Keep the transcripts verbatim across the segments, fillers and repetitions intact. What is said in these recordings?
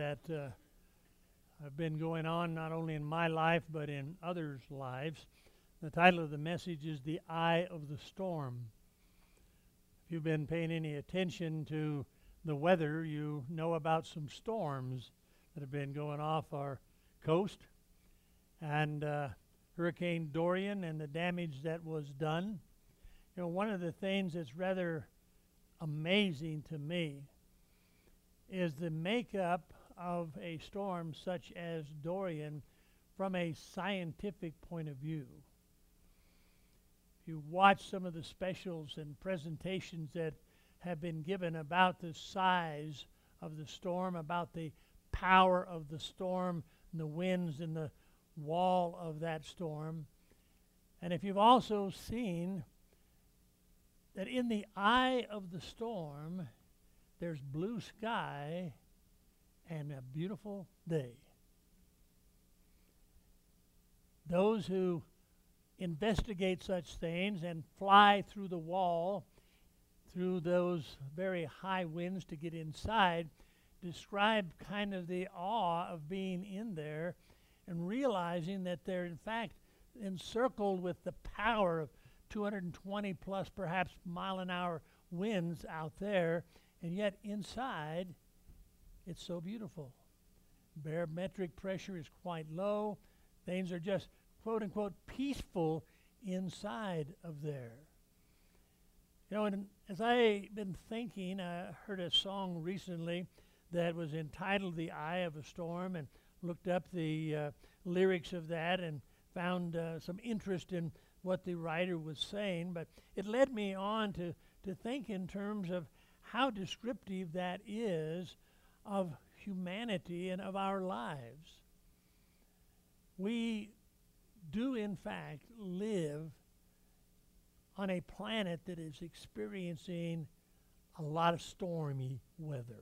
that uh, have been going on not only in my life but in others' lives. The title of the message is The Eye of the Storm. If you've been paying any attention to the weather, you know about some storms that have been going off our coast. And uh, Hurricane Dorian and the damage that was done. You know, one of the things that's rather amazing to me is the makeup of a storm such as Dorian from a scientific point of view. If you watch some of the specials and presentations that have been given about the size of the storm, about the power of the storm, and the winds and the wall of that storm, and if you've also seen that in the eye of the storm, there's blue sky and a beautiful day. Those who investigate such things and fly through the wall, through those very high winds to get inside, describe kind of the awe of being in there and realizing that they're in fact encircled with the power of two hundred twenty plus perhaps mile an hour winds out there, and yet inside it's so beautiful. Barometric pressure is quite low. Things are just quote unquote peaceful inside of there. You know, and as I've been thinking, I heard a song recently that was entitled The Eye of a Storm, and looked up the uh, lyrics of that and found uh, some interest in what the writer was saying, but it led me on to, to think in terms of how descriptive that is of humanity and of our lives. We do, in fact, live on a planet that is experiencing a lot of stormy weather.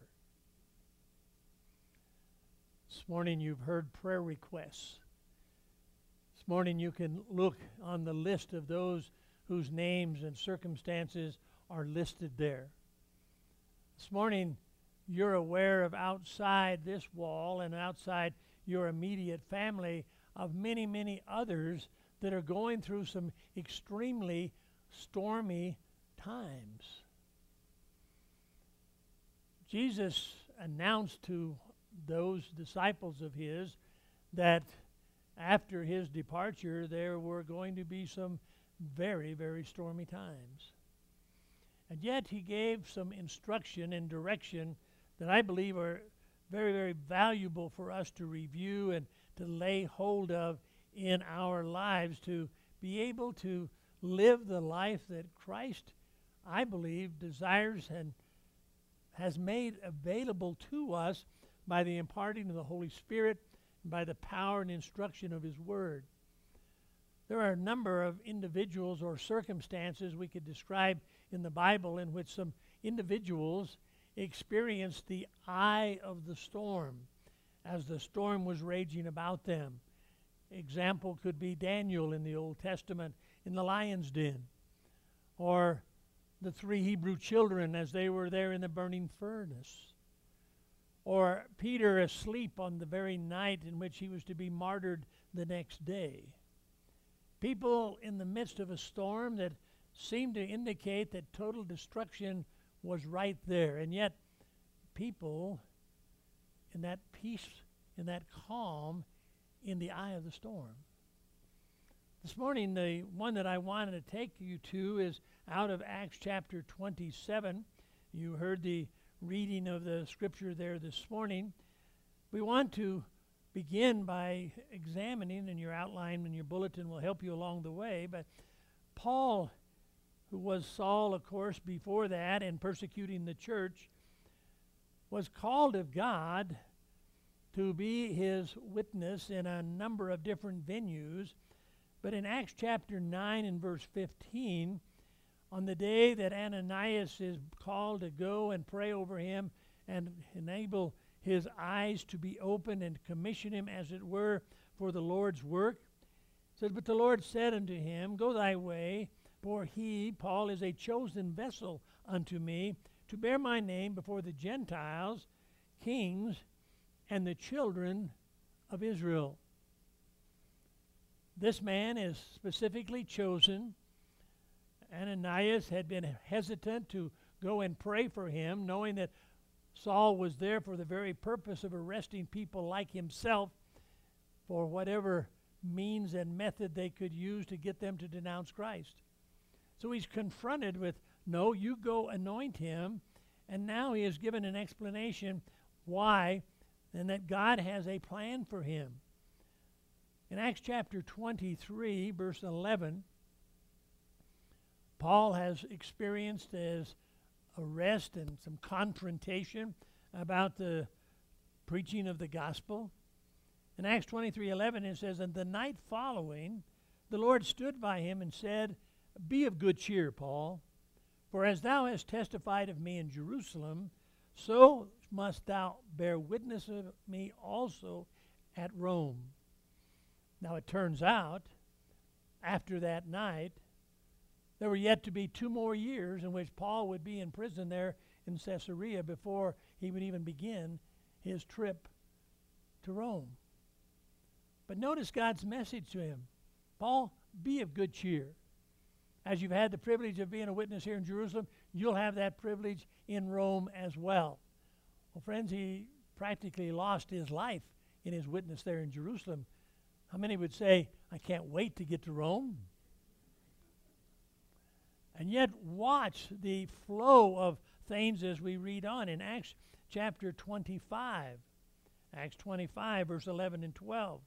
This morning you've heard prayer requests. This morning you can look on the list of those whose names and circumstances are listed there. This morning you're aware of outside this wall and outside your immediate family of many, many others that are going through some extremely stormy times. Jesus announced to those disciples of his that after his departure there were going to be some very, very stormy times. And yet he gave some instruction and direction that I believe are very, very valuable for us to review and to lay hold of in our lives, to be able to live the life that Christ, I believe, desires and has made available to us by the imparting of the Holy Spirit, and by the power and instruction of his Word. There are a number of individuals or circumstances we could describe in the Bible in which some individuals experienced the eye of the storm as the storm was raging about them. Example could be Daniel in the Old Testament in the lion's den, or the three Hebrew children as they were there in the burning furnace, or Peter asleep on the very night in which he was to be martyred the next day. People in the midst of a storm that seemed to indicate that total destruction was right there, and yet people in that peace, in that calm, in the eye of the storm. This morning, the one that I wanted to take you to is out of Acts chapter twenty-seven. You heard the reading of the scripture there this morning. We want to begin by examining, and your outline and your bulletin will help you along the way, but Paul, who was Saul, of course, before that and persecuting the church, was called of God to be his witness in a number of different venues. But in Acts chapter nine and verse fifteen, on the day that Ananias is called to go and pray over him and enable his eyes to be opened and commission him, as it were, for the Lord's work, it says, "But the Lord said unto him, Go thy way, for he," Paul, "is a chosen vessel unto me to bear my name before the Gentiles, kings, and the children of Israel. This man is specifically chosen. Ananias had been hesitant to go and pray for him, knowing that Saul was there for the very purpose of arresting people like himself for whatever means and method they could use to get them to denounce Christ. So he's confronted with, no, you go anoint him, and now he is given an explanation why, and that God has a plan for him. In Acts chapter twenty-three, verse eleven, Paul has experienced his arrest and some confrontation about the preaching of the gospel. In Acts twenty-three eleven it says, "And the night following, the Lord stood by him and said, Be of good cheer, Paul, for as thou hast testified of me in Jerusalem, so must thou bear witness of me also at Rome." Now it turns out, after that night, there were yet to be two more years in which Paul would be in prison there in Caesarea before he would even begin his trip to Rome. But notice God's message to him. Paul, be of good cheer. As you've had the privilege of being a witness here in Jerusalem, you'll have that privilege in Rome as well. Well, friends, he practically lost his life in his witness there in Jerusalem. How many would say, I can't wait to get to Rome? And yet watch the flow of things as we read on in Acts chapter twenty-five. Acts twenty-five, verse eleven and twelve.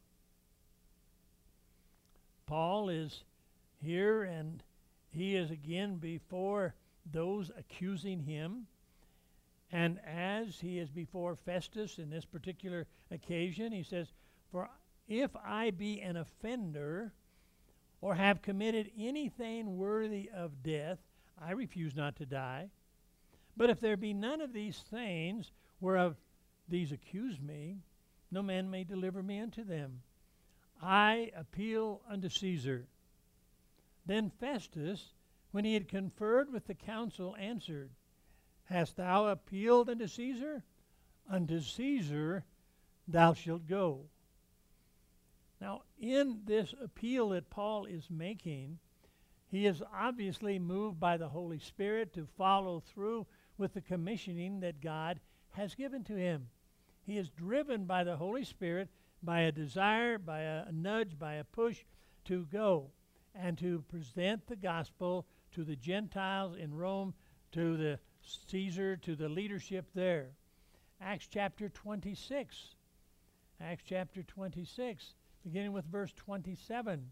Paul is here, and he is again before those accusing him. And as he is before Festus in this particular occasion, he says, "For if I be an offender, or have committed anything worthy of death, I refuse not to die. But if there be none of these things whereof these accuse me, no man may deliver me unto them. I appeal unto Caesar." Then Festus, when he had conferred with the council, answered, "Hast thou appealed unto Caesar? Unto Caesar thou shalt go." Now, in this appeal that Paul is making, he is obviously moved by the Holy Spirit to follow through with the commissioning that God has given to him. He is driven by the Holy Spirit, by a desire, by a, a nudge, by a push to go and to present the gospel to the Gentiles in Rome, to the Caesar, to the leadership there. Acts chapter twenty-six. Acts chapter twenty-six. Beginning with verse twenty-seven.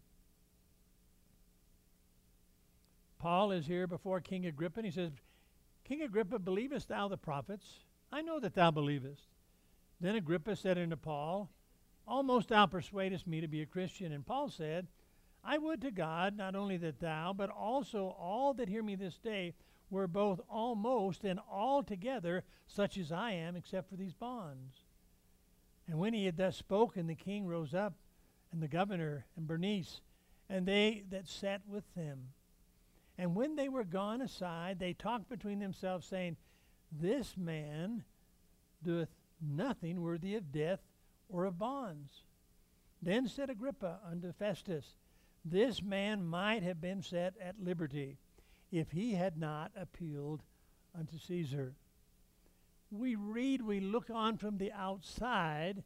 Paul is here before King Agrippa, and he says, "King Agrippa, believest thou the prophets? I know that thou believest." Then Agrippa said unto Paul, "Almost thou persuadest me to be a Christian." And Paul said, "I would to God, not only that thou, but also all that hear me this day, were both almost and altogether such as I am, except for these bonds." And when he had thus spoken, the king rose up, and the governor, and Bernice, and they that sat with them. And when they were gone aside, they talked between themselves, saying, "This man doeth nothing worthy of death or of bonds." Then said Agrippa unto Festus, "This man might have been set at liberty, if he had not appealed unto Caesar." We read, we look on from the outside,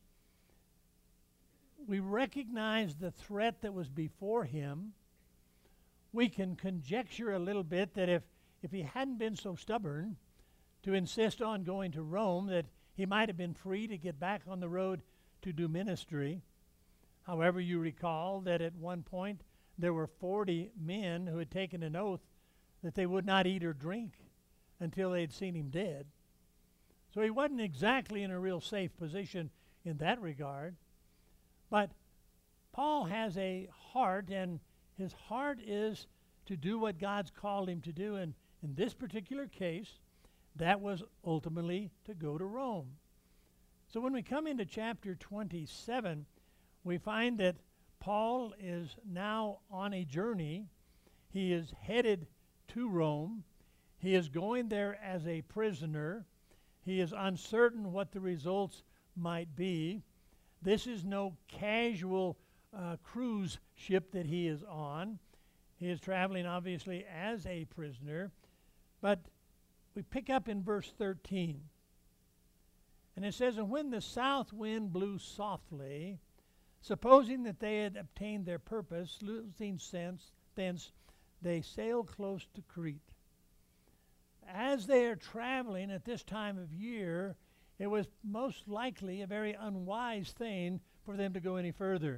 we recognize the threat that was before him. We can conjecture a little bit that if, if he hadn't been so stubborn to insist on going to Rome, that he might have been free to get back on the road to do ministry. However, you recall that at one point there were forty men who had taken an oath that they would not eat or drink until they had seen him dead. So he wasn't exactly in a real safe position in that regard. But Paul has a heart, and his heart is to do what God's called him to do. And in this particular case, that was ultimately to go to Rome. So when we come into chapter twenty-seven, we find that Paul is now on a journey. He is headed to Rome. He is going there as a prisoner. He is uncertain what the results might be. This is no casual uh, cruise ship that he is on. He is traveling, obviously, as a prisoner. But we pick up in verse thirteen. And it says, "And when the south wind blew softly, supposing that they had obtained their purpose, losing sense, thence they sailed close to Crete." As they are traveling at this time of year, it was most likely a very unwise thing for them to go any further.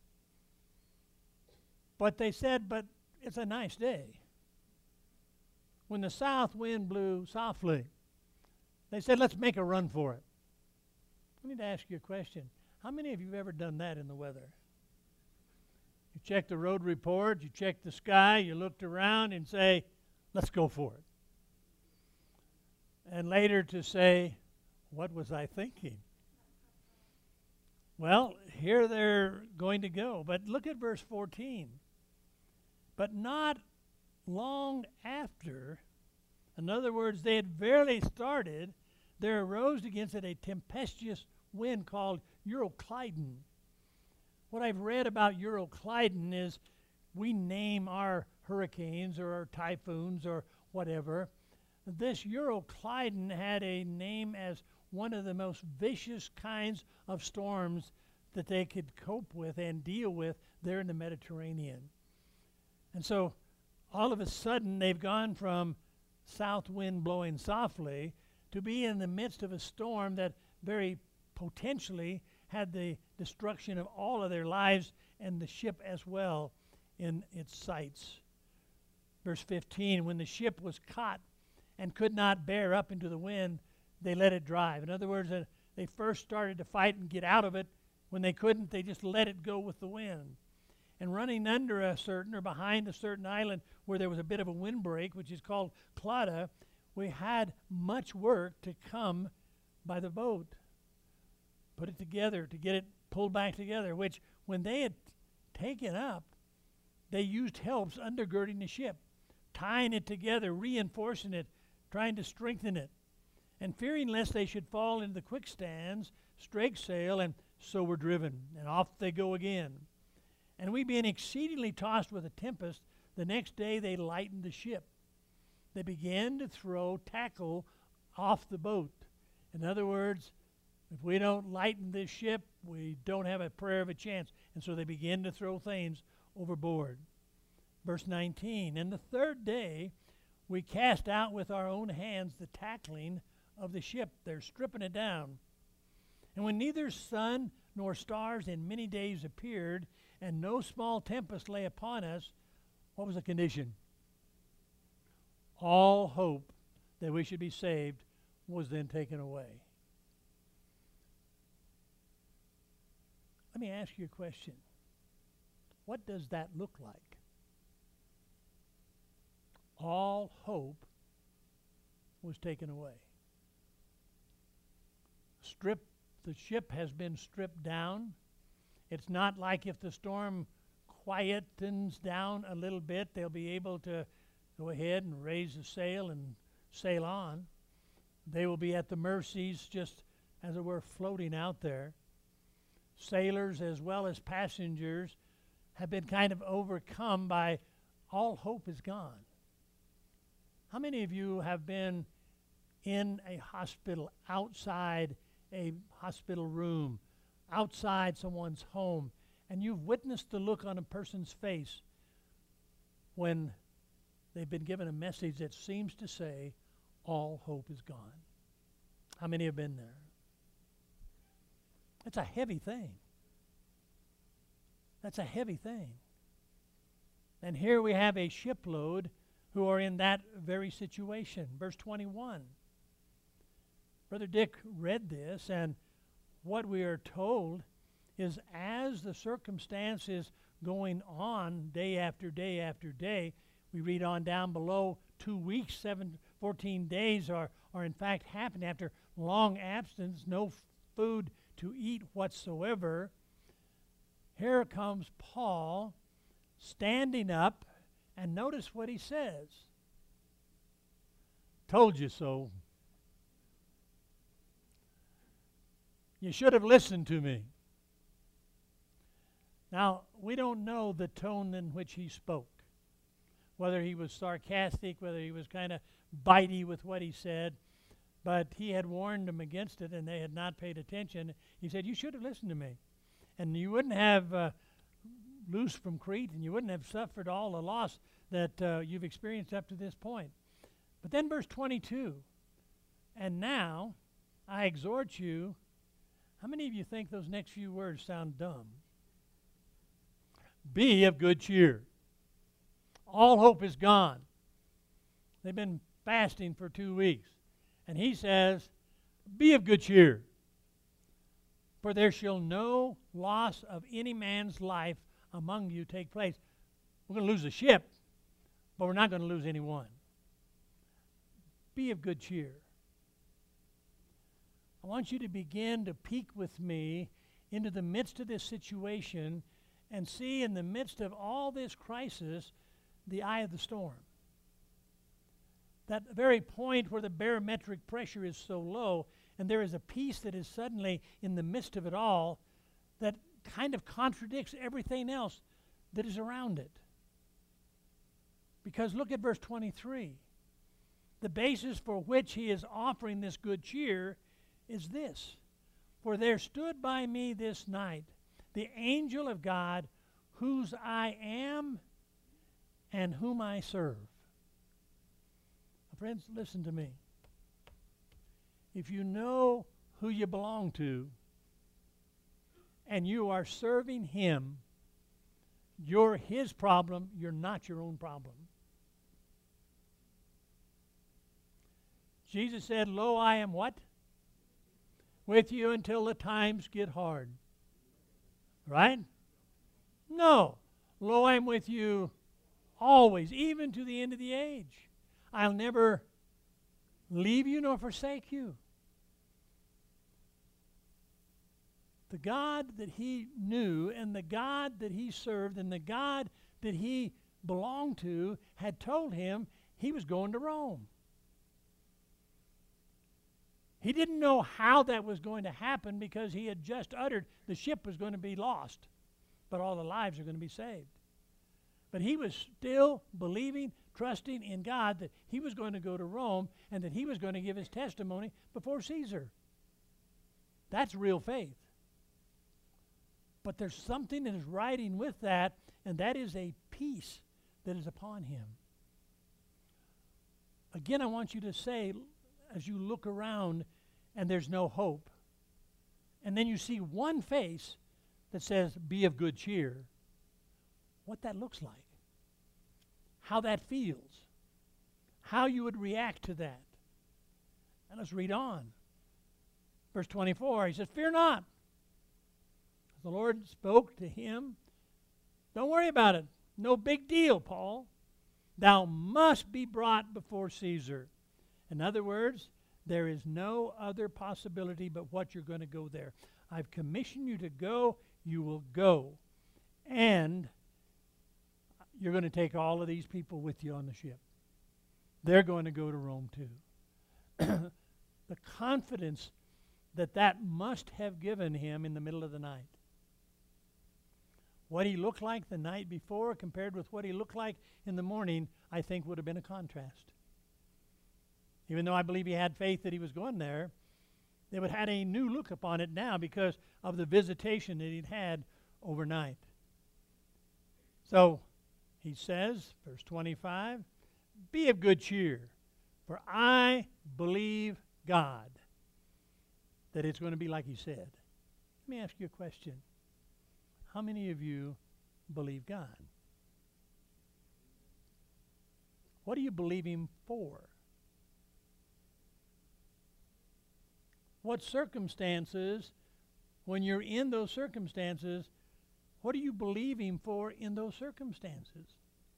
But they said, but it's a nice day. When the south wind blew softly, they said, let's make a run for it. I need to ask you a question. How many of you have ever done that in the weather? You check the road report, you check the sky, you looked around and say, let's go for it. And later to say, what was I thinking? Well, here they're going to go. But look at verse fourteen. But not long after, in other words, they had barely started, there arose against it a tempestuous wind called Euroclydon. What I've read about Euroclydon is we name our hurricanes or our typhoons or whatever. This Euroclydon had a name as one of the most vicious kinds of storms that they could cope with and deal with there in the Mediterranean. And so all of a sudden they've gone from south wind blowing softly to be in the midst of a storm that very potentially had the destruction of all of their lives and the ship as well in its sights. Verse fifteen, when the ship was caught and could not bear up into the wind, they let it drive. In other words, uh, they first started to fight and get out of it. When they couldn't, they just let it go with the wind. And running under a certain or behind a certain island where there was a bit of a windbreak, which is called Clauda, we had much work to come by the boat. Put it together, to get it pulled back together, which when they had taken up, they used helps undergirding the ship, tying it together, reinforcing it, trying to strengthen it. And fearing lest they should fall into the quicksands, strake sail, and so were driven. And off they go again. And we being exceedingly tossed with a tempest, the next day they lightened the ship. They began to throw tackle off the boat. In other words, if we don't lighten this ship, we don't have a prayer of a chance. And so they began to throw things overboard. Verse nineteen, and the third day we cast out with our own hands the tackling of the ship. They're stripping it down. And when neither sun nor stars in many days appeared, and no small tempest lay upon us, what was the condition? All hope that we should be saved was then taken away. Let me ask you a question. What does that look like? All hope was taken away. Strip, the ship has been stripped down. It's not like if the storm quietens down a little bit, they'll be able to go ahead and raise the sail and sail on. They will be at the mercies, just as it were, floating out there. Sailors as well as passengers have been kind of overcome by all hope is gone. How many of you have been in a hospital, outside a hospital room, outside someone's home, and you've witnessed the look on a person's face when they've been given a message that seems to say, all hope is gone? How many have been there? It's a heavy thing. That's a heavy thing. And here we have a shipload who are in that very situation. Verse twenty-one. Brother Dick read this, and what we are told is as the circumstance is going on day after day after day, we read on down below, two weeks, seven, fourteen days are, are in fact happening after long absence, no f- food to eat whatsoever. Here comes Paul standing up, and notice what he says. Told you so. You should have listened to me. Now, we don't know the tone in which he spoke, whether he was sarcastic, whether he was kind of bitey with what he said, but he had warned them against it and they had not paid attention. He said, you should have listened to me, and you wouldn't have uh, loosed from Crete, and you wouldn't have suffered all the loss that uh, you've experienced up to this point. But then verse twenty-two, and now I exhort you. How many of you think those next few words sound dumb? Be of good cheer. All hope is gone. They've been fasting for two weeks. And he says, be of good cheer. For there shall no loss of any man's life among you take place. We're going to lose a ship, but we're not going to lose anyone. Be of good cheer. I want you to begin to peek with me into the midst of this situation and see in the midst of all this crisis the eye of the storm. That very point where the barometric pressure is so low and there is a peace that is suddenly in the midst of it all that kind of contradicts everything else that is around it. Because look at verse twenty-three. The basis for which he is offering this good cheer is this. For there stood by me this night the angel of God, whose I am and whom I serve. Friends, listen to me. If you know who you belong to and you are serving him, you're his problem, you're not your own problem. Jesus said, lo, I am what? With you until the times get hard. Right? No. Lo, I am with you always, even to the end of the age. I'll never leave you nor forsake you. The God that he knew and the God that he served and the God that he belonged to had told him he was going to Rome. He didn't know how that was going to happen because he had just uttered the ship was going to be lost, but all the lives are going to be saved. But he was still believing, trusting in God that he was going to go to Rome and that he was going to give his testimony before Caesar. That's real faith. But there's something that is riding with that, and that is a peace that is upon him. Again, I want you to say, as you look around and there's no hope, and then you see one face that says, be of good cheer, what that looks like, how that feels, how you would react to that. And let's read on. Verse twenty-four, he says, fear not. The Lord spoke to him. Don't worry about it. No big deal, Paul. Thou must be brought before Caesar. In other words, there is no other possibility but what you're going to go there. I've commissioned you to go. You will go. And you're going to take all of these people with you on the ship. They're going to go to Rome too. The confidence that that must have given him in the middle of the night. What he looked like the night before compared with what he looked like in the morning, I think would have been a contrast. Even though I believe he had faith that he was going there, they would have had a new look upon it now because of the visitation that he'd had overnight. So he says, verse twenty-five, be of good cheer, for I believe God that it's going to be like he said. Let me ask you a question. How many of you believe God? What do you believe him for? What circumstances, when you're in those circumstances, what do you believe him for in those circumstances?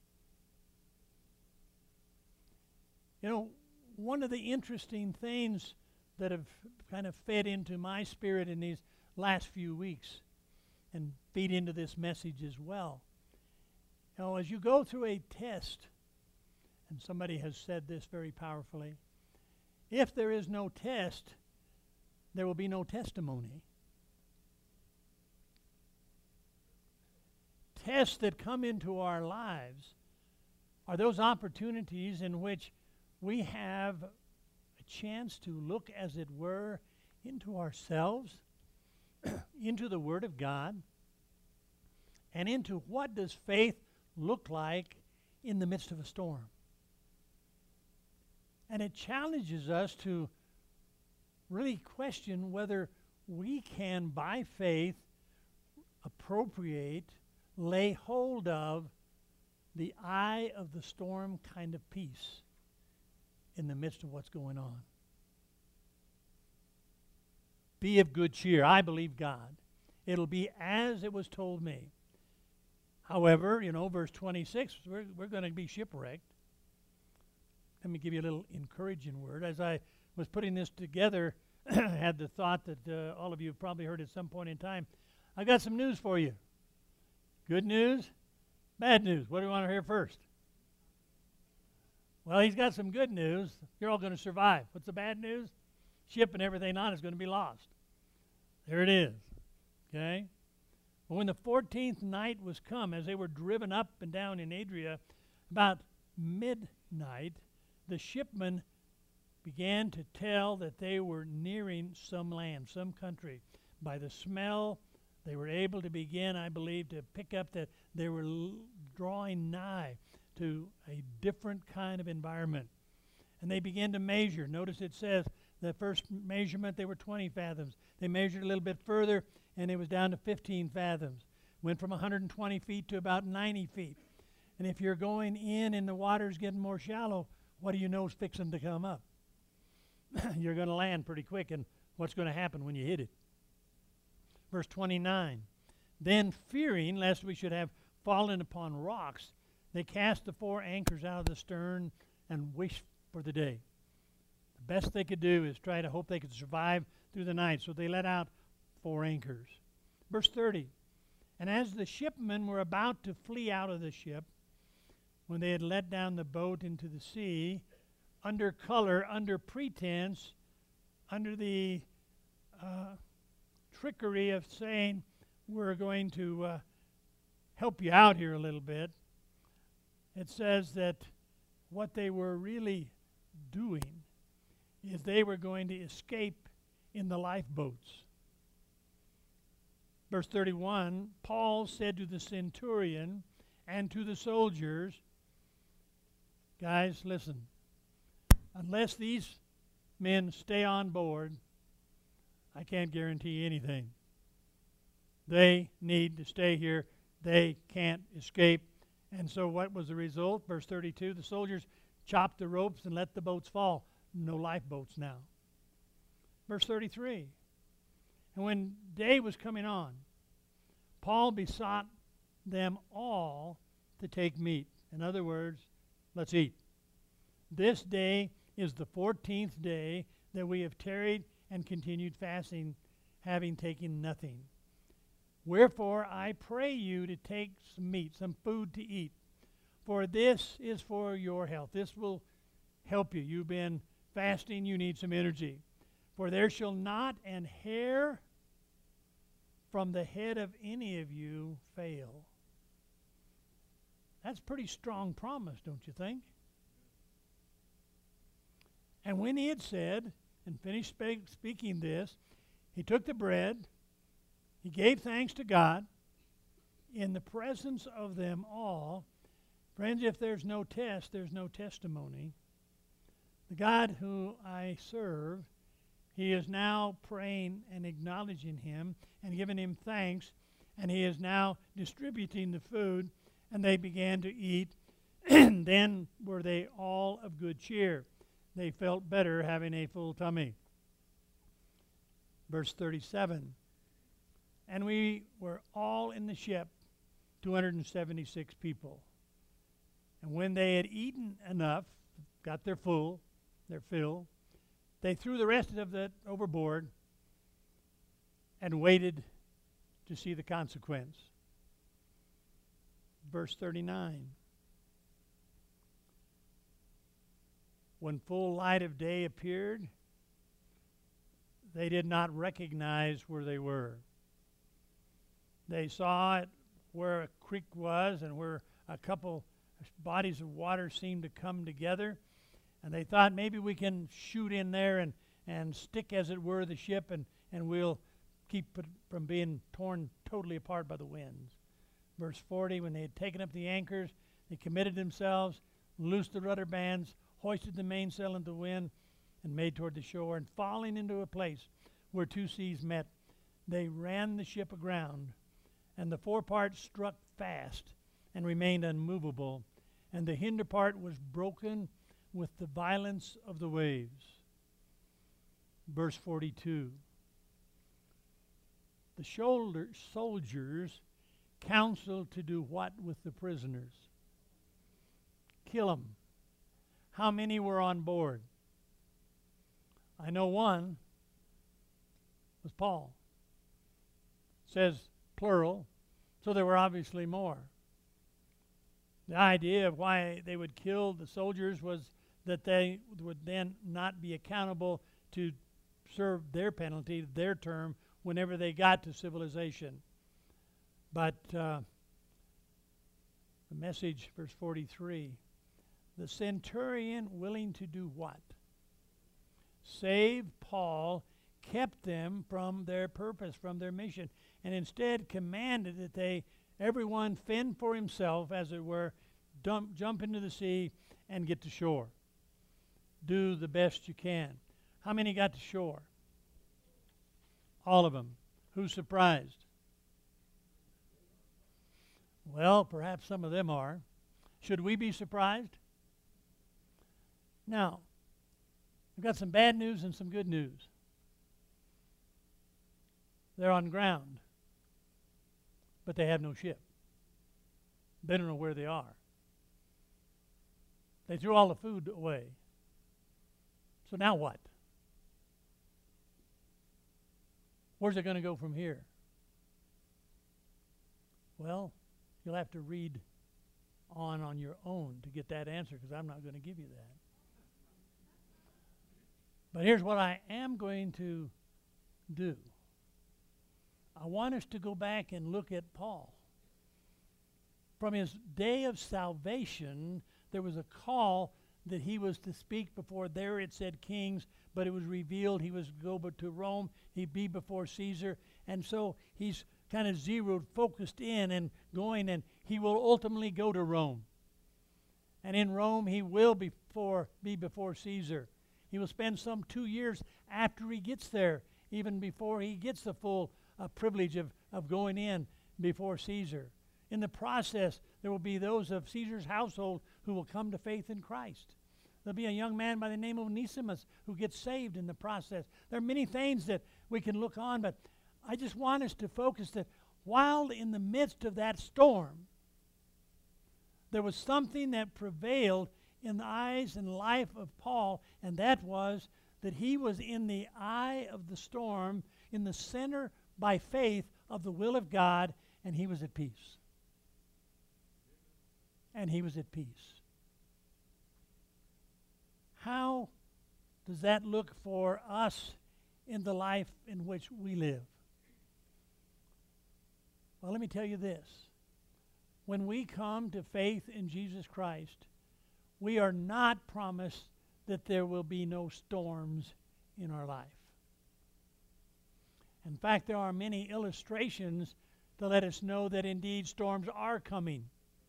You know, one of the interesting things that have kind of fed into my spirit in these last few weeks and feed into this message as well. You know, as you go through a test, and somebody has said this very powerfully, if there is no test, there will be no testimony. tests that come into our lives are those opportunities in which we have a chance to look, as it were, into ourselves, into the Word of God, and into what does faith look like in the midst of a storm. And it challenges us to really question whether we can, by faith, appropriate, lay hold of the eye of the storm kind of peace in the midst of what's going on. Be of good cheer. I believe God. It'll be as it was told me. However, you know, verse twenty-six, we're, we're going to be shipwrecked. Let me give you a little encouraging word. As I was putting this together, I had the thought that uh, all of you have probably heard at some point in time. I got some news for you. Good news, bad news. What do you want to hear first? Well, he's got some good news. You're all going to survive. What's the bad news? Ship and everything on is going to be lost. There it is. Okay? But when the fourteenth night was come, as they were driven up and down in Adria, about midnight, the shipmen began to tell that they were nearing some land, some country. By the smell, they were able to begin, I believe, to pick up that they were l- drawing nigh to a different kind of environment. And they began to measure. Notice it says the first measurement, they were twenty fathoms. They measured a little bit further, and it was down to fifteen fathoms. Went from one hundred twenty feet to about ninety feet. And if you're going in and the water's getting more shallow, what do you know is fixing to come up? You're going to land pretty quick, and what's going to happen when you hit it? Verse twenty-nine, then fearing lest we should have fallen upon rocks, they cast the four anchors out of the stern and wished for the day. The best they could do is try to hope they could survive through the night, so they let out four anchors. Verse thirty, and as the shipmen were about to flee out of the ship, when they had let down the boat into the sea, under color, under pretense, under the uh, trickery of saying, we're going to uh, help you out here a little bit, it says that what they were really doing is they were going to escape in the lifeboats. Verse thirty-one, Paul said to the centurion and to the soldiers, guys, listen, unless these men stay on board, I can't guarantee anything. They need to stay here. They can't escape. And so what was the result? Verse thirty-two, the soldiers chopped the ropes and let the boats fall. No lifeboats now. Verse thirty-three, and when day was coming on, Paul besought them all to take meat. In other words, let's eat. This day is the fourteenth day that we have tarried and continued fasting, having taken nothing. Wherefore I pray you to take some meat, some food to eat, for this is for your health. This will help you. You've been fasting, you need some energy. For there shall not an hair from the head of any of you fail. That's pretty strong promise, don't you think? And when he had said and finished spe- speaking this, he took the bread, he gave thanks to God in the presence of them all. Friends, if there's no test, there's no testimony. The God who I serve, he is now praying and acknowledging him and giving him thanks, and he is now distributing the food, and they began to eat. And then were they all of good cheer. They felt better having a full tummy. Verse thirty-seven, and we were all in the ship, two hundred seventy-six people. And when they had eaten enough, got their full, their fill, they threw the rest of it overboard and waited to see the consequence. Verse thirty-nine. When full light of day appeared, they did not recognize where they were. They saw it where a creek was and where a couple bodies of water seemed to come together. And they thought maybe we can shoot in there and, and stick, as it were, the ship, and, and we'll keep it from being torn totally apart by the winds. Verse forty, when they had taken up the anchors, they committed themselves, loosed the rudder bands, hoisted the mainsail into the wind, and made toward the shore. And falling into a place where two seas met, they ran the ship aground, and the forepart struck fast and remained unmovable, and the hinder part was broken with the violence of the waves. Verse forty-two. The shoulder soldiers counseled to do what with the prisoners? Kill them. How many were on board? I know one was Paul. It says plural, so there were obviously more. The idea of why they would kill the soldiers was that they would then not be accountable to serve their penalty, their term, whenever they got to civilization. But uh, the Message, verse forty-three, the centurion, willing to do what? Save Paul, kept them from their purpose, from their mission, and instead commanded that they, everyone fend for himself, as it were, dump, jump into the sea and get to shore. Do the best you can. How many got to shore? All of them. Who's surprised? Well, perhaps some of them are. Should we be surprised? Now, I've got some bad news and some good news. They're on ground, but they have no ship. They don't know where they are. They threw all the food away. So now what? Where's it going to go from here? Well, you'll have to read on on your own to get that answer, because I'm not going to give you that. But here's what I am going to do. I want us to go back and look at Paul. From his day of salvation, there was a call that he was to speak before. There it said kings, but it was revealed he was to go but to Rome. He'd be before Caesar. And so he's kind of zeroed, focused in and going, and he will ultimately go to Rome. And in Rome, he will before, be before Caesar. He will spend some two years after he gets there, even before he gets the full uh, privilege of, of going in before Caesar. In the process, there will be those of Caesar's household who will come to faith in Christ. There'll be a young man by the name of Onesimus who gets saved in the process. There are many things that we can look on, but I just want us to focus that while in the midst of that storm, there was something that prevailed in the eyes and life of Paul, and that was that he was in the eye of the storm, in the center by faith of the will of God, and he was at peace. And he was at peace. How does that look for us in the life in which we live? Well, let me tell you this. When we come to faith in Jesus Christ, we are not promised that there will be no storms in our life. In fact, there are many illustrations to let us know that indeed storms are coming.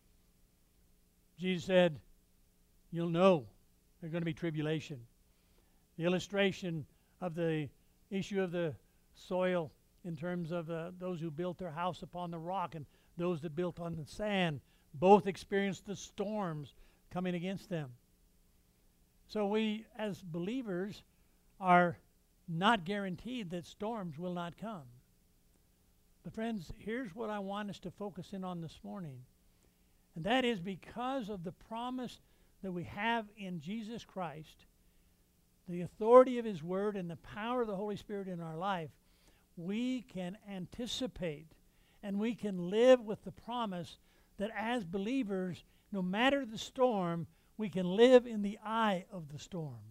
Jesus said, you'll know there's going to be tribulation. The illustration of the issue of the soil in terms of uh, those who built their house upon the rock and those that built on the sand, both experienced the storms coming against them. So we, as believers, are not guaranteed that storms will not come. But friends, here's what I want us to focus in on this morning. And that is, because of the promise that we have in Jesus Christ, the authority of His Word and the power of the Holy Spirit in our life, we can anticipate and we can live with the promise that as believers, no matter the storm, we can live in the eye of the storm.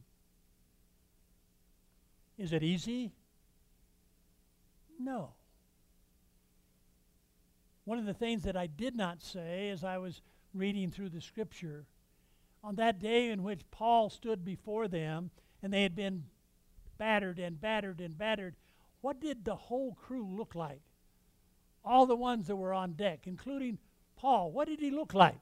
Is it easy? No. One of the things that I did not say as I was reading through the Scripture, on that day in which Paul stood before them and they had been battered and battered and battered, what did the whole crew look like? All the ones that were on deck, including Paul, what did he look like?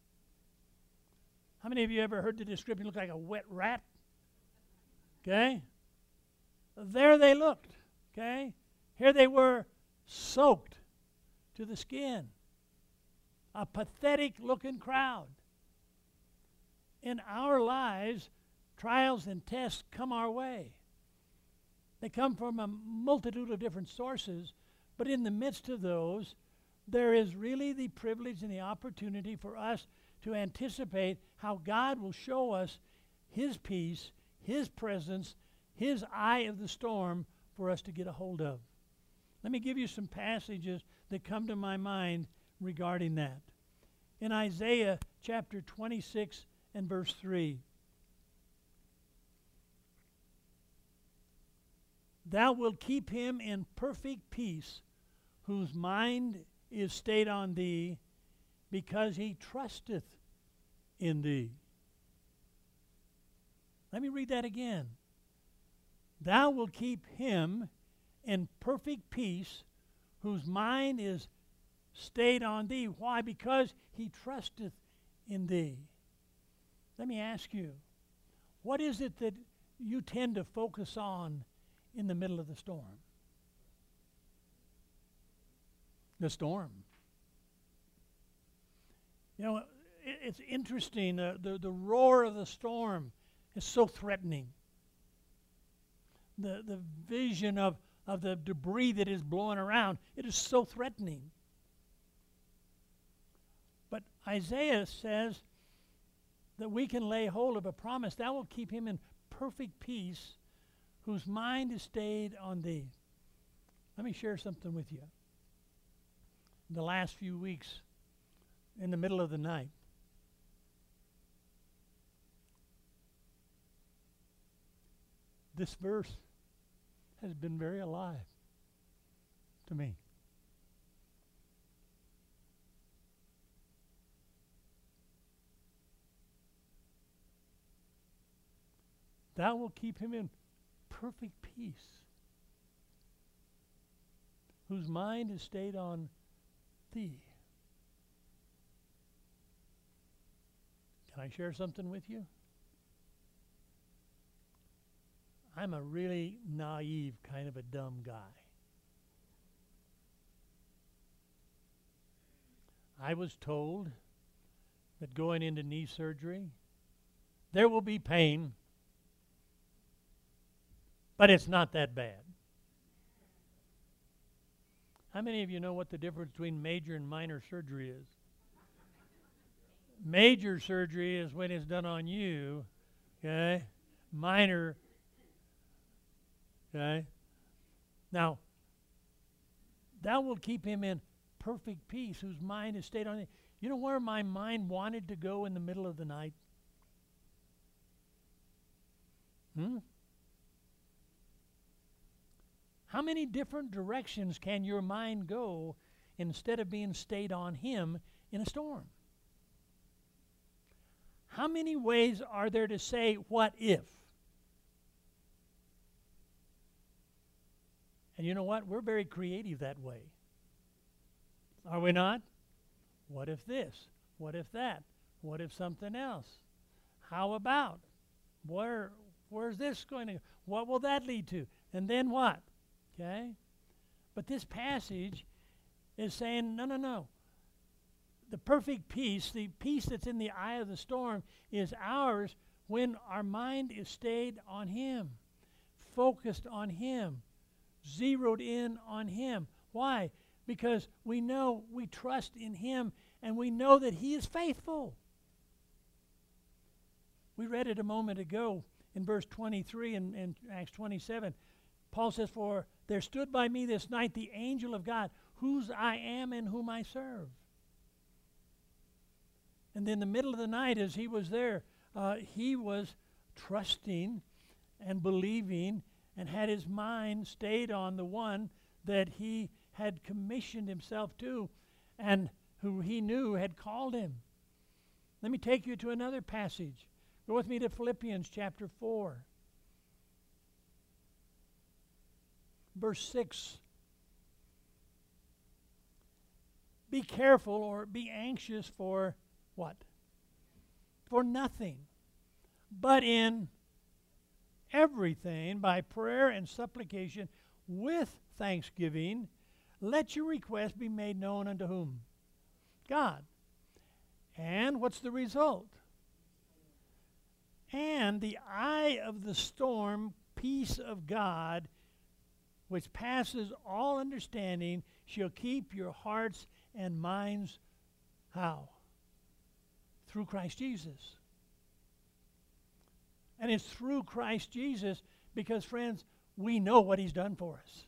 How many of you ever heard the description look like a wet rat? Okay? There they looked. Okay? Here they were, soaked to the skin. A pathetic looking crowd. In our lives, trials and tests come our way. They come from a multitude of different sources, but in the midst of those, there is really the privilege and the opportunity for us to anticipate how God will show us His peace, His presence, His eye of the storm for us to get a hold of. Let me give you some passages that come to my mind regarding that. In Isaiah chapter twenty-six and verse three, "Thou wilt keep him in perfect peace, whose mind is stayed on thee, because he trusteth in thee." Let me read that again. "Thou wilt keep him in perfect peace, whose mind is stayed on thee." Why? Because he trusteth in thee. Let me ask you, what is it that you tend to focus on in the middle of the storm? The storm. You know, it, it's interesting. Uh, the, the roar of the storm is so threatening. The, the vision of, of the debris that is blowing around, it is so threatening. But Isaiah says that we can lay hold of a promise. "Thou wilt keep him in perfect peace, whose mind is stayed on thee." Let me share something with you. In the last few weeks, in the middle of the night, this verse has been very alive to me. "Thou wilt keep him in perfect peace, whose mind is stayed on thee." Can I share something with you? I'm a really naive kind of a dumb guy. I was told that going into knee surgery, there will be pain, but it's not that bad. How many of you know what the difference between major and minor surgery is? Major surgery is when it's done on you, okay? Minor, okay? Now, "Thou wilt keep him in perfect peace, whose mind is stayed on thee." You know where my mind wanted to go in the middle of the night? Hmm? How many different directions can your mind go instead of being stayed on Him in a storm? How many ways are there to say, "what if"? And you know what? We're very creative that way. Are we not? What if this? What if that? What if something else? How about? Where, where's this going to go? What will that lead to? And then what? Okay? But this passage is saying, no, no, no. The perfect peace, the peace that's in the eye of the storm, is ours when our mind is stayed on Him, focused on Him, zeroed in on Him. Why? Because we know, we trust in Him, and we know that He is faithful. We read it a moment ago in verse twenty-three in, in Acts twenty-seven. Paul says, "For there stood by me this night the angel of God, whose I am and whom I serve." And in the middle of the night, as he was there, uh, he was trusting and believing and had his mind stayed on the one that he had commissioned himself to. and who he knew had called him. Let me take you to another passage. Go with me to Philippians chapter four. Verse six. Be careful or be anxious for what? For nothing. But in everything, by prayer and supplication, with thanksgiving, let your request be made known unto whom? God. And what's the result? And the eye of the storm, peace of God, which passes all understanding, shall keep your hearts and minds, how? Through Christ Jesus. And it's through Christ Jesus because, friends, we know what he's done for us.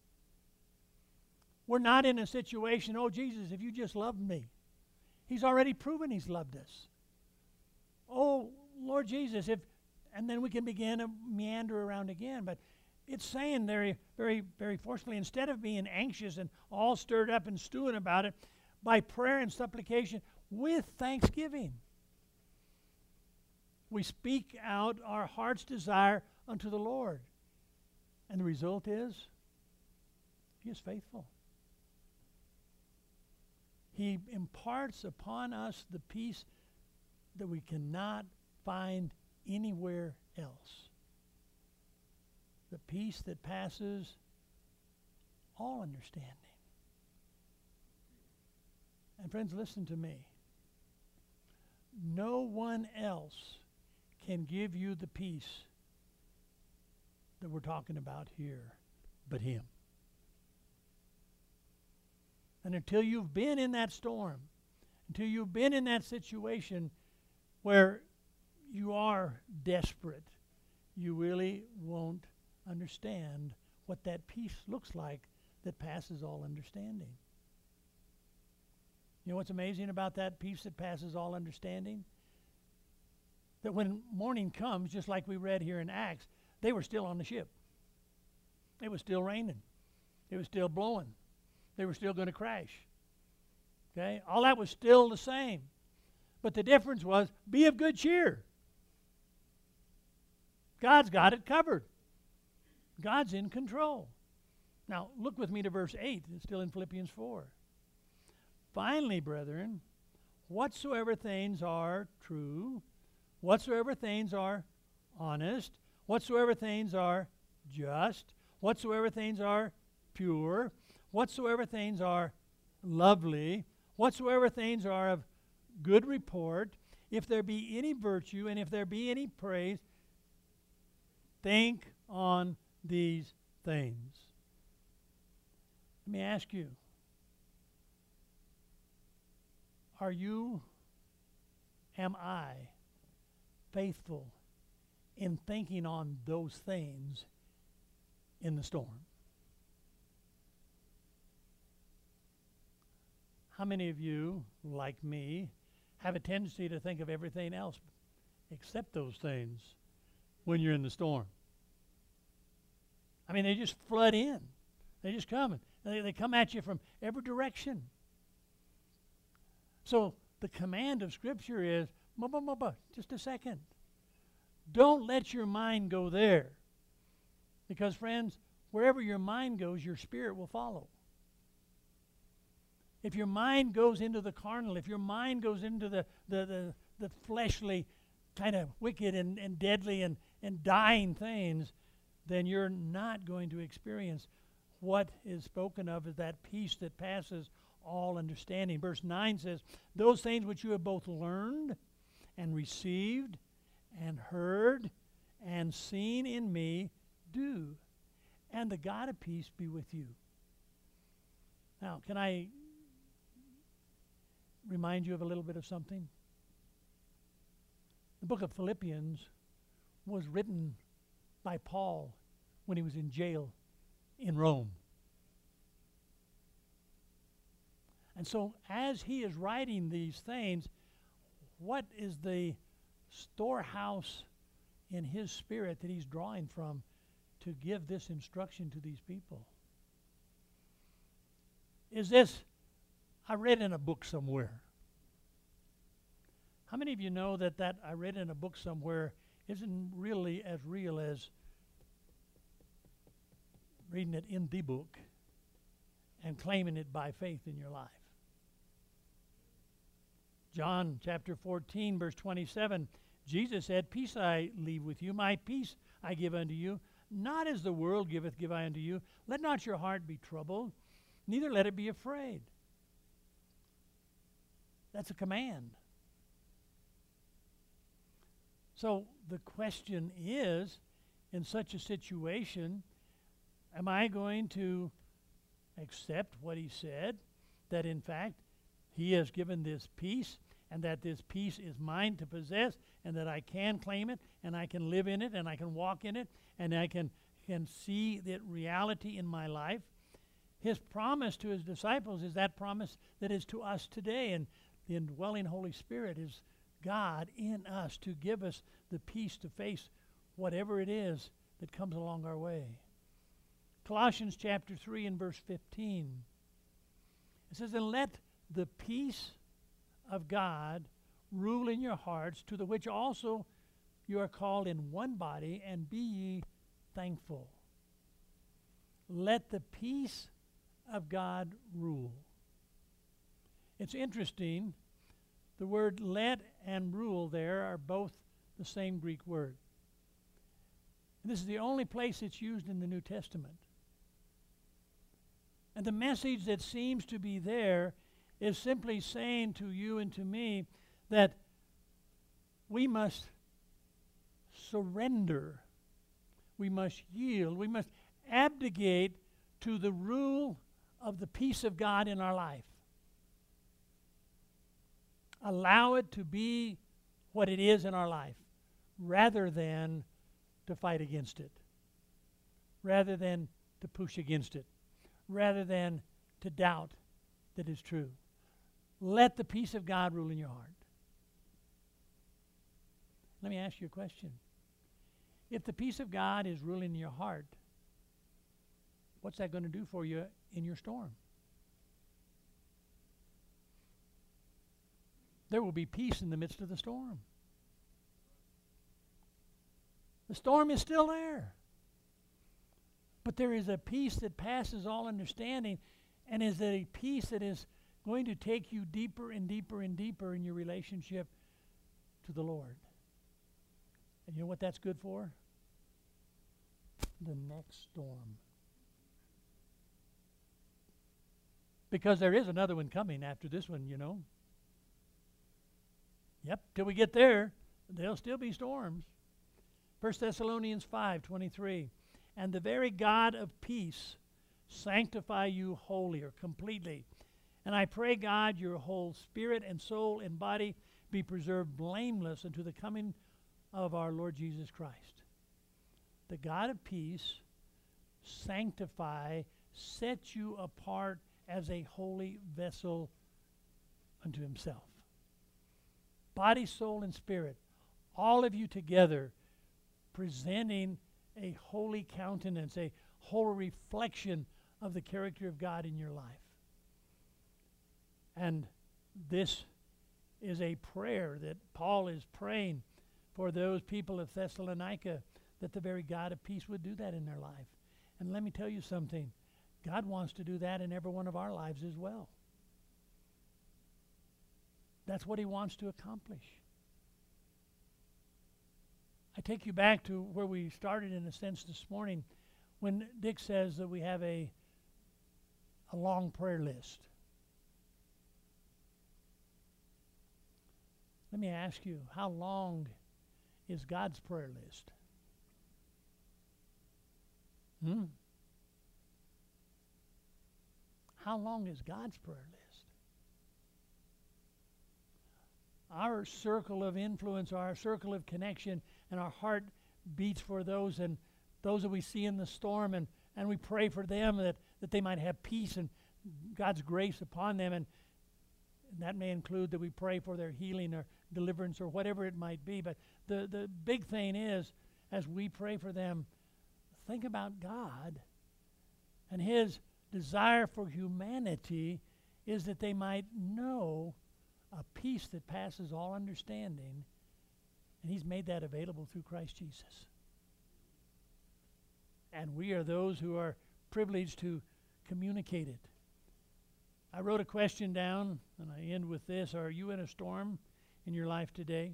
We're not in a situation, oh, Jesus, if you just loved me. He's already proven he's loved us. Oh, Lord Jesus, if, and then we can begin to meander around again. But it's saying very, very, very forcefully, instead of being anxious and all stirred up and stewing about it, by prayer and supplication with thanksgiving, we speak out our heart's desire unto the Lord. And the result is, he is faithful. He imparts upon us the peace that we cannot find anywhere else. The peace that passes all understanding. And friends, listen to me. No one else can give you the peace that we're talking about here but him. And until you've been in that storm, until you've been in that situation where you are desperate, you really won't understand what that peace looks like that passes all understanding. You know what's amazing about that peace that passes all understanding? That when morning comes, just like we read here in Acts, they were still on the ship. It was still raining. It was still blowing. They were still going to crash. Okay? All that was still the same. But the difference was, be of good cheer. God's got it covered. God's in control. Now, look with me to verse eight. It's still in Philippians four. Finally, brethren, whatsoever things are true, whatsoever things are honest, whatsoever things are just, whatsoever things are pure, whatsoever things are lovely, whatsoever things are of good report, if there be any virtue and if there be any praise, think on these things. Let me ask you, are you, am I, faithful in thinking on those things in the storm? How many of you, like me, have a tendency to think of everything else except those things when you're in the storm? I mean, they just flood in. They just come. They, they come at you from every direction. So the command of Scripture is, buh, buh, buh, buh, just a second. Don't let your mind go there. Because, friends, wherever your mind goes, your spirit will follow. If your mind goes into the carnal, if your mind goes into the, the, the, the fleshly, kind of wicked and, and deadly and, and dying things, then you're not going to experience what is spoken of as that peace that passes all understanding. Verse nine says, those things which you have both learned and received and heard and seen in me, do, and the God of peace be with you. Now, can I remind you of a little bit of something? The book of Philippians was written by Paul when he was in jail in Rome. And so as he is writing these things, what is the storehouse in his spirit that he's drawing from to give this instruction to these people? Is this I read in a book somewhere. How many of you know that that I read in a book somewhere isn't really as real as reading it in the book and claiming it by faith in your life? John chapter fourteen, verse twenty-seven, Jesus said, "Peace I leave with you, my peace I give unto you. Not as the world giveth, give I unto you. Let not your heart be troubled, neither let it be afraid." That's a command. So the question is, in such a situation, am I going to accept what he said, that in fact he has given this peace, and that this peace is mine to possess, and that I can claim it, and I can live in it, and I can walk in it, and I can, can see that reality in my life? His promise to his disciples is that promise that is to us today, and the indwelling Holy Spirit is God in us to give us the peace to face whatever it is that comes along our way. Colossians chapter three and verse fifteen. It says, "And let the peace of God rule in your hearts, to the which also you are called in one body, and be ye thankful." Let the peace of God rule. It's interesting, the word let and rule there are both the same Greek word. And this is the only place it's used in the New Testament. And the message that seems to be there is simply saying to you and to me that we must surrender, we must yield, we must abdicate to the rule of the peace of God in our life. Allow it to be what it is in our life, rather than to fight against it, rather than to push against it, rather than to doubt that it's true. Let the peace of God rule in your heart. Let me ask you a question. If the peace of God is ruling in your heart, what's that going to do for you in your storm? There will be peace in the midst of the storm. The storm is still there. But there is a peace that passes all understanding, and is a peace that is going to take you deeper and deeper and deeper in your relationship to the Lord. And you know what that's good for? The next storm. Because there is another one coming after this one, you know. Yep, till we get there, there'll still be storms. First Thessalonians five twenty-three. "And the very God of peace sanctify you wholly," or completely. "And I pray God your whole spirit and soul and body be preserved blameless unto the coming of our Lord Jesus Christ." The God of peace sanctify, set you apart as a holy vessel unto himself. Body, soul, and spirit, all of you together, presenting a holy countenance, a holy reflection of the character of God in your life. And this is a prayer that Paul is praying for those people of Thessalonica, that the very God of peace would do that in their life. And let me tell you something, God wants to do that in every one of our lives as well. That's what he wants to accomplish. I take you back to where we started in a sense this morning, when Dick says that we have a, a long prayer list. Let me ask you, how long is God's prayer list? Hmm? How long is God's prayer list? Our circle of influence, our circle of connection, and our heart beats for those and those that we see in the storm, and, and we pray for them that, that they might have peace and God's grace upon them. And, and that may include that we pray for their healing or deliverance or whatever it might be. But the, the big thing is, as we pray for them, think about God and his desire for humanity is that they might know a peace that passes all understanding, and he's made that available through Christ Jesus. And we are those who are privileged to communicate it. I wrote a question down, and I end with this. Are you in a storm in your life today?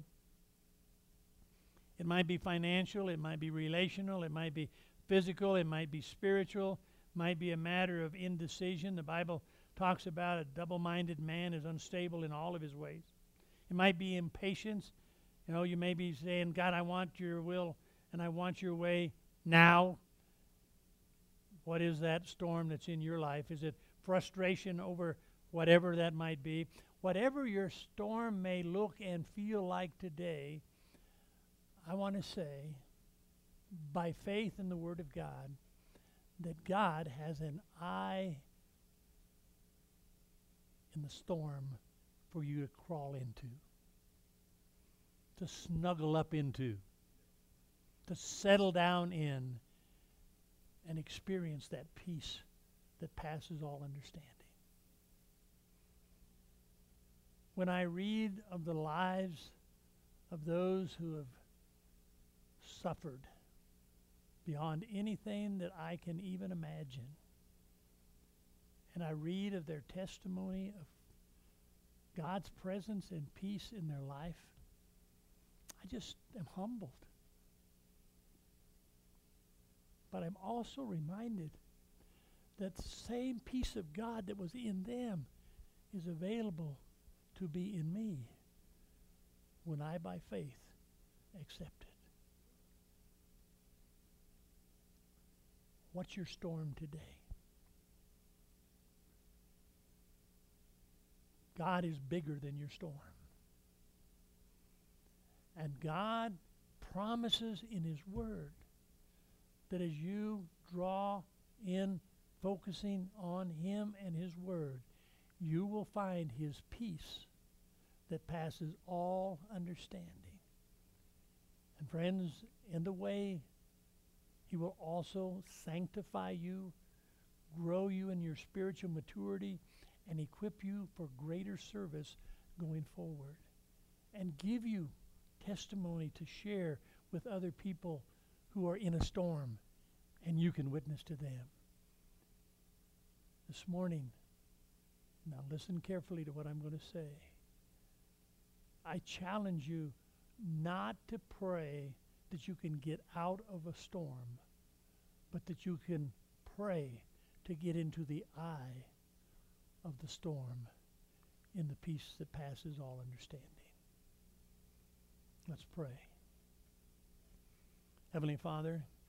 It might be financial, it might be relational, it might be physical, it might be spiritual, it might be a matter of indecision. The Bible talks about a double-minded man is unstable in all of his ways. It might be impatience. You know, you may be saying, God, I want your will and I want your way now. What is that storm that's in your life? Is it frustration over whatever that might be? Whatever your storm may look and feel like today, I want to say, by faith in the Word of God, that God has an eye in the storm for you to crawl into, to snuggle up into, to settle down in, and experience that peace that passes all understanding. When I read of the lives of those who have suffered beyond anything that I can even imagine, and I read of their testimony of God's presence and peace in their life, I just am humbled. But I'm also reminded that the same peace of God that was in them is available to be in me when I, by faith, accept it. What's your storm today? God is bigger than your storm. And God promises in His Word that as you draw in, focusing on Him and His Word, you will find His peace that passes all understanding. And friends, in the way, He will also sanctify you, grow you in your spiritual maturity, and equip you for greater service going forward, and give you testimony to share with other people who are in a storm, and you can witness to them. This morning, now listen carefully to what I'm going to say. I challenge you not to pray that you can get out of a storm, but that you can pray to get into the eye of the storm in the peace that passes all understanding. Let's pray. Heavenly Father,